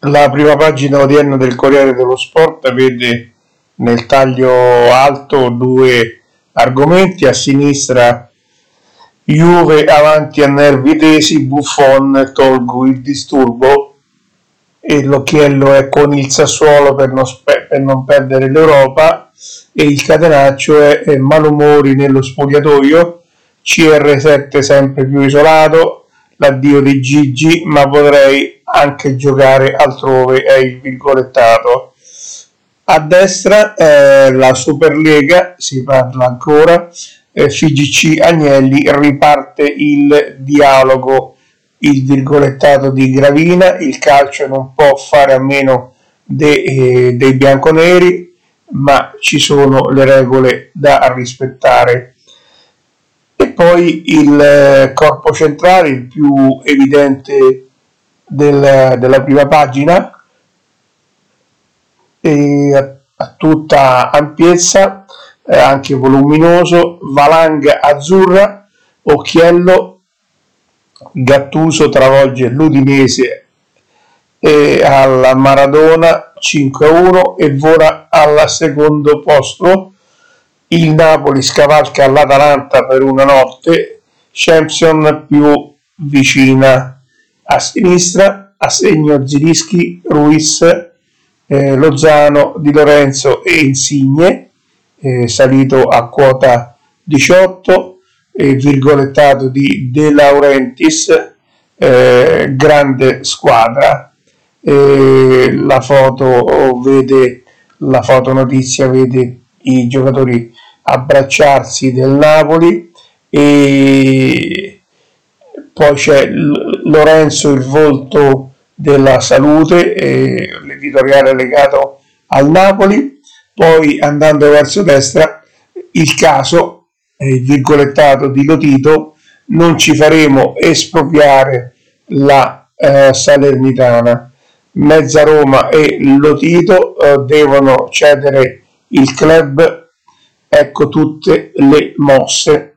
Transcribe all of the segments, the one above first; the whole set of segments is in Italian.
La prima pagina odierna del Corriere dello Sport vede nel taglio alto due argomenti: a sinistra Juve avanti a nervi tesi, Buffon tolgo il disturbo, e l'occhiello è con il Sassuolo per non perdere l'Europa, e il catenaccio è malumori nello spogliatoio, CR7 sempre più isolato, l'addio di Gigi, ma potrei anche giocare altrove, è il virgolettato. A destra la Superlega, si parla ancora, FIGC Agnelli, riparte il dialogo, il virgolettato di Gravina, il calcio non può fare a meno dei bianconeri, ma ci sono le regole da rispettare. E poi il corpo centrale, il più evidente della prima pagina, e a tutta ampiezza, anche voluminoso: Valanga azzurra, occhiello, Gattuso travolge l'Udinese alla Maradona 5-1 e vola al secondo posto. Il Napoli scavalca l'Atalanta per una notte, Champions più vicina. A sinistra, a segno Zilischi, Ruiz, Lozano, Di Lorenzo e Insigne, salito a quota 18, virgolettato di De Laurentiis, grande squadra. La fotonotizia vede i giocatori abbracciarsi del Napoli, e poi c'è Lorenzo, il volto della salute, l'editoriale legato al Napoli. Poi, andando verso destra, il caso, il virgolettato di Lotito, non ci faremo espropriare la Salernitana, mezza Roma e Lotito devono cedere il club, ecco tutte le mosse.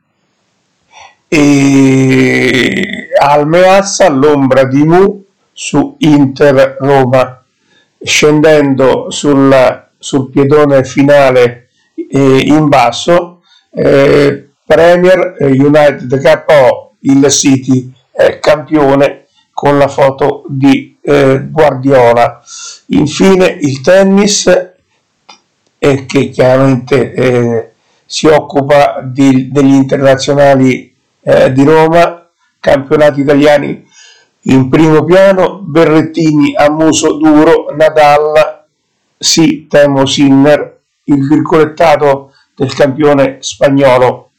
E al Meazza l'ombra di Mu su Inter Roma, scendendo sul piedone finale in basso, Premier, United KO, il City è campione, con la foto di Guardiola. Infine il tennis, che chiaramente si occupa degli internazionali di Roma, campionati italiani in primo piano, Berrettini a muso duro, Nadal sì, temo Sinner, il virgolettato del campione spagnolo.